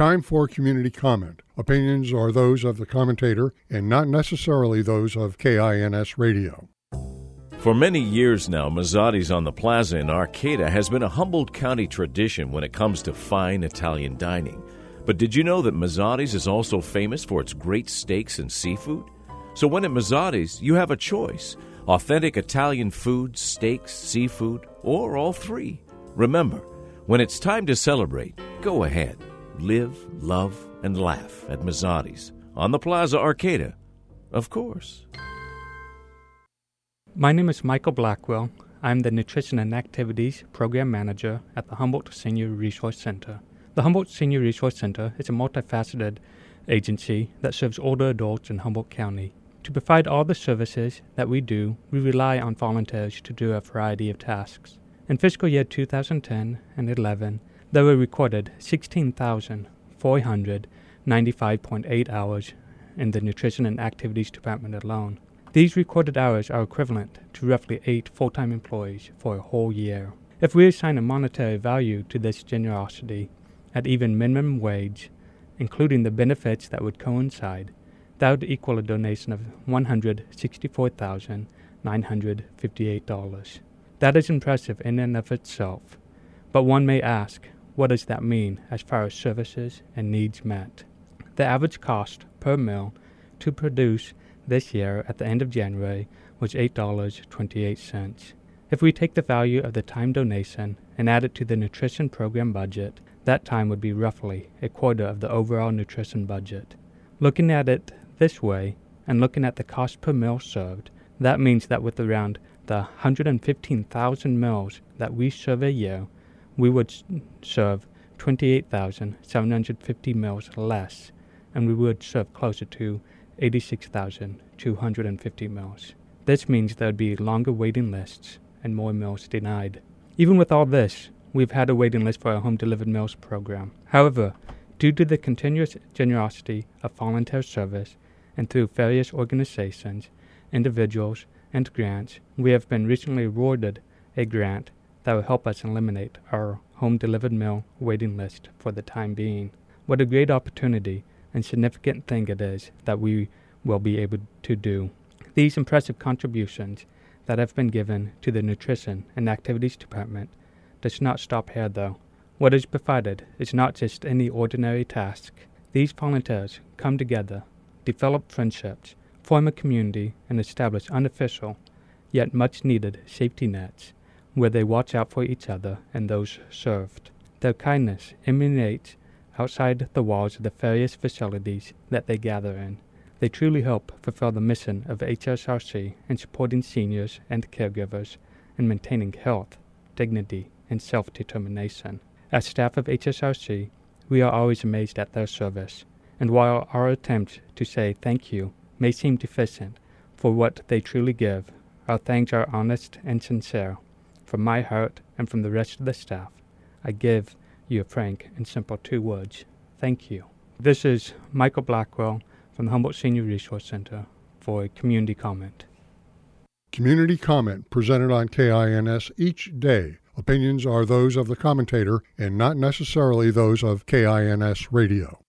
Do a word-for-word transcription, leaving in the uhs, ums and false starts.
Time for community comment. Opinions are those of the commentator and not necessarily those of K I N S Radio. For many years now, Mazzotti's on the Plaza in Arcata has been a Humboldt County tradition when it comes to fine Italian dining. But did you know that Mazzotti's is also famous for its great steaks and seafood? So when at Mazzotti's, you have a choice: authentic Italian food, steaks, seafood, or all three. Remember, when it's time to celebrate, go ahead. Live, love, and laugh at Mazzotti's on the Plaza Arcata, of course. My name is Michael Blackwell. I'm the Nutrition and Activities Program Manager at the Humboldt Senior Resource Center. The Humboldt Senior Resource Center is a multifaceted agency that serves older adults in Humboldt County. To provide all the services that we do, we rely on volunteers to do a variety of tasks. In fiscal year two thousand ten and eleven, there were recorded sixteen thousand four hundred ninety-five point eight hours in the Nutrition and Activities Department alone. These recorded hours are equivalent to roughly eight full-time employees for a whole year. If we assign a monetary value to this generosity at even minimum wage, including the benefits that would coincide, that would equal a donation of one hundred sixty-four thousand nine hundred fifty-eight dollars. That is impressive in and of itself, but one may ask, what does that mean as far as services and needs met? The average cost per meal to produce this year at the end of January was eight dollars and twenty-eight cents. If we take the value of the time donation and add it to the nutrition program budget, that time would be roughly a quarter of the overall nutrition budget. Looking at it this way, and looking at the cost per meal served, that means that with around the one hundred fifteen thousand meals that we serve a year, we would serve twenty-eight thousand seven hundred fifty meals less, and we would serve closer to eighty-six thousand two hundred fifty meals. This means there would be longer waiting lists and more meals denied. Even with all this, we've had a waiting list for our home-delivered meals program. However, due to the continuous generosity of volunteer service and through various organizations, individuals, and grants, we have been recently awarded a grant that will help us eliminate our home-delivered meal waiting list for the time being. What a great opportunity and significant thing it is that we will be able to do. These impressive contributions that have been given to the Nutrition and Activities Department does not stop here, though. What is provided is not just any ordinary task. These volunteers come together, develop friendships, form a community, and establish unofficial, yet much-needed safety nets where they watch out for each other and those served. Their kindness emanates outside the walls of the various facilities that they gather in. They truly help fulfill the mission of H S R C in supporting seniors and caregivers and maintaining health, dignity, and self-determination. As staff of H S R C, we are always amazed at their service, and while our attempts to say thank you may seem deficient for what they truly give, our thanks are honest and sincere. From my heart and from the rest of the staff, I give you a frank and simple two words: thank you. This is Michael Blackwell from the Humboldt Senior Resource Center for a community comment. Community comment presented on K I N S each day. Opinions are those of the commentator and not necessarily those of K I N S Radio.